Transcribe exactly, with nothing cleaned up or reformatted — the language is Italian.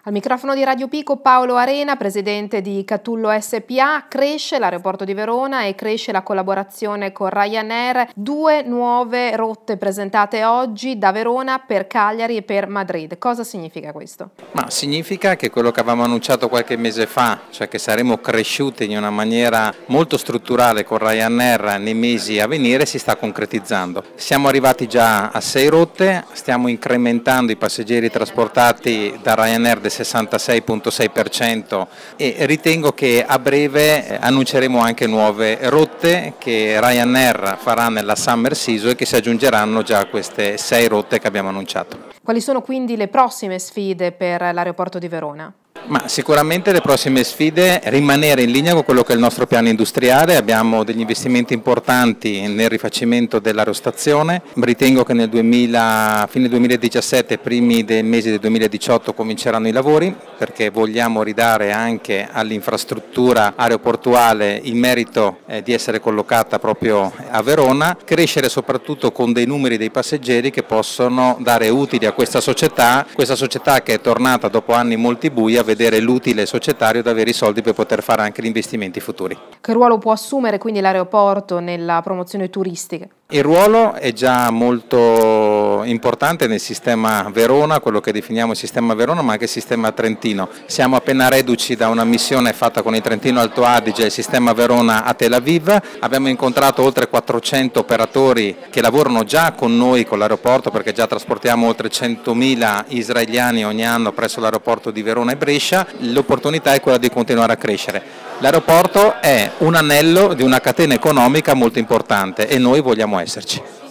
Al microfono di Radio Pico Paolo Arena, presidente di Catullo S P A. Cresce l'aeroporto di Verona e cresce la collaborazione con Ryanair. Due nuove rotte presentate oggi da Verona per Cagliari e per Madrid. Cosa significa questo? Ma significa che quello che avevamo annunciato qualche mese fa, cioè che saremo cresciuti in una maniera molto strutturale con Ryanair nei mesi a venire, si sta concretizzando. Siamo arrivati già a sei rotte, stiamo incrementando i passeggeri trasportati da Ryanair del sessantasei virgola sei per cento e ritengo che a breve annunceremo anche nuove rotte che Ryanair farà nella summer season e che si aggiungeranno già a queste sei rotte che abbiamo annunciato. Quali sono quindi le prossime sfide per l'aeroporto di Verona? Ma sicuramente le prossime sfide rimanere in linea con quello che è il nostro piano industriale. Abbiamo degli investimenti importanti nel rifacimento dell'aerostazione. Ritengo che nel duemila, fine duemiladiciassette, primi dei mesi del duemiladiciotto cominceranno i lavori, perché vogliamo ridare anche all'infrastruttura aeroportuale il merito eh, di essere collocata proprio a Verona, crescere soprattutto con dei numeri dei passeggeri che possono dare utili a questa società, questa società che è tornata dopo anni molti bui a vedere l'utile societario ad avere i soldi per poter fare anche gli investimenti futuri. Che ruolo può assumere quindi l'aeroporto nella promozione turistica? Il ruolo è già molto importante nel sistema Verona, quello che definiamo il sistema Verona, ma anche il sistema Trentino. Siamo appena reduci da una missione fatta con il Trentino Alto Adige e il sistema Verona a Tel Aviv. Abbiamo incontrato oltre quattrocento operatori che lavorano già con noi con l'aeroporto, perché già trasportiamo oltre centomila israeliani ogni anno presso l'aeroporto di Verona e Brescia. L'opportunità è quella di continuare a crescere. L'aeroporto è un anello di una catena economica molto importante e noi vogliamo esserci.